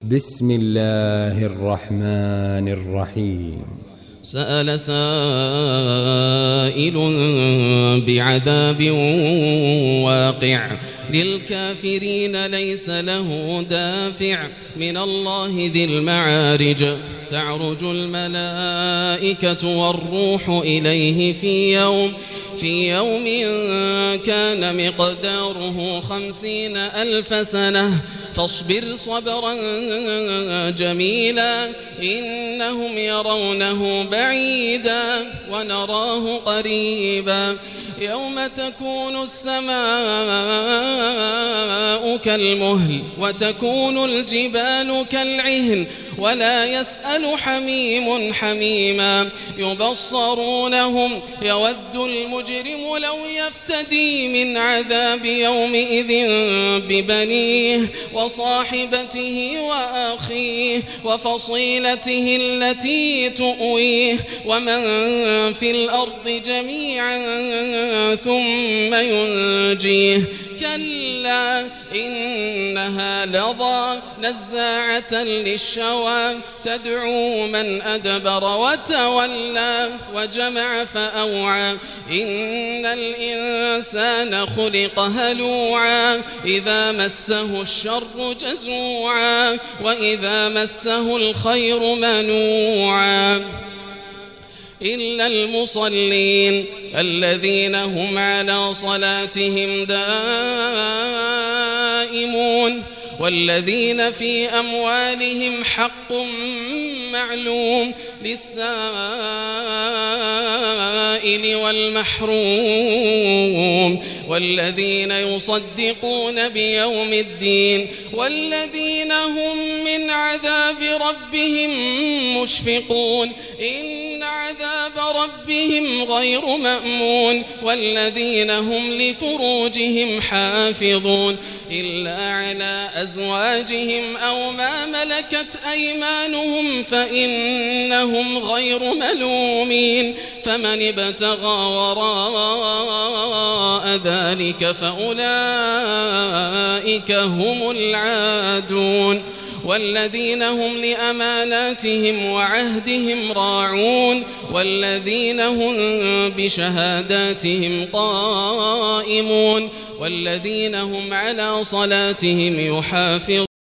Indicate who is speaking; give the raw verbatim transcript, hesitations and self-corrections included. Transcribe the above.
Speaker 1: بسم الله الرحمن الرحيم.
Speaker 2: سأل سائل بعذاب واقع للكافرين ليس له دافع من الله ذي المعارج تعرج الملائكة والروح إليه في يوم في يوم كان مقداره خمسين ألف سنة فاصبر صبرا جميلا إنهم يرونه بعيدا ونراه قريبا يوم تكون السماء كالمهل وتكون الجبال كالعهن ولا يسأل حميم حميما يبصرونهم يود المجرم لو يفتدي من عذاب يومئذ ببنيه وصاحبته وأخيه وفصيلته التي تؤويه ومن في الأرض جميعا ثم ينجيه كلا إنها لظى نزاعة للشوى تدعو من أدبر وتولى وجمع فأوعى إن الإنسان خلق هلوعا إذا مسه الشر جزوعا وإذا مسه الخير منوعا إلا المصلين الذين هم على صلاتهم دائمون والذين في أموالهم حق معلوم للسائل والمحروم والذين يصدقون بيوم الدين والذين هم من عذاب ربهم مشفقون إن عذاب ربهم غير مأمون والذين هم لفروجهم حافظون إلا على أزواجهم أو ما ملكت أيمانهم فإنهم غير ملومين فمن ابتغى وراء ذلك فأولئك هم العادون والذين هم لأماناتهم وعهدهم راعون والذين هم بشهاداتهم قائمون والذين هم على صلاتهم يحافظون